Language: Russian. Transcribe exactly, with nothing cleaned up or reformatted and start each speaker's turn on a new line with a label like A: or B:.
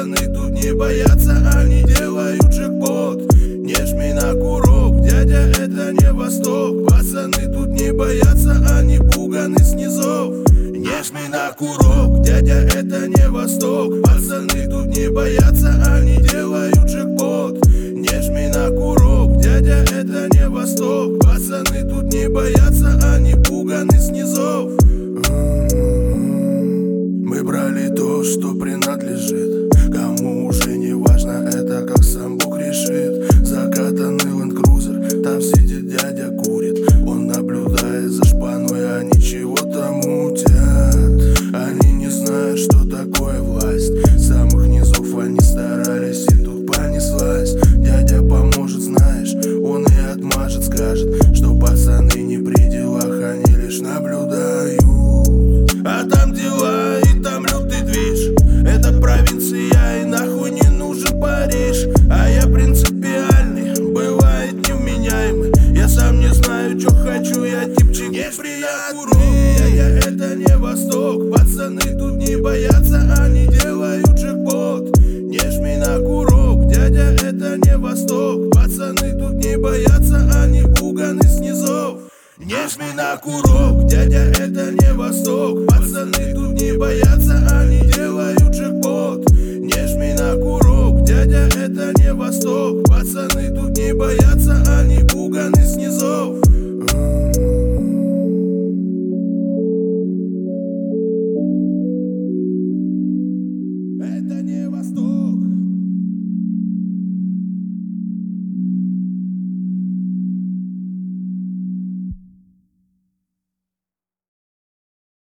A: Пацаны тут не боятся, они делают джекпот. Не жми на курок, дядя, это не Восток. Пацаны тут не боятся, они пуганы снизов. Не жми на курок, дядя, это не Восток. Пацаны тут не боятся, они делают джекпот. Не жми на курок, дядя, это не Восток. Пацаны тут не боятся, они пуганы снизов. Мы брали то, что принадлежит, кому уже не важно, это как сам Бог решит. Закатанный Land Cruiser, там сидит дядя, курит. Он наблюдает за шпаной, они чего-то мутят. Они не знают, что такое власть. С самых низов они старались, и тут понеслась. Дядя поможет, знаешь, он и отмажет, скажет, что пацаны не при делах, они лишь наблюдают. А там дела, и там лютый движ. Это провинция, и нахуй не нужен Париж. А я принципиальный, бывает невменяемый. Я сам не знаю, чё хочу, я типчик неприятный. Я, это не Восток. Пацаны тут не боятся, они делают джекпот. Не жми на курок, дядя, это не Восток. Пацаны тут не боятся, они пуганы снизов. Не жми на курок, дядя, это не Восток. Пацаны тут не боятся, они делают джекпот. Не жми на курок, дядя, это не Восток. Пацаны тут не боятся, они пуганы снизов. Это не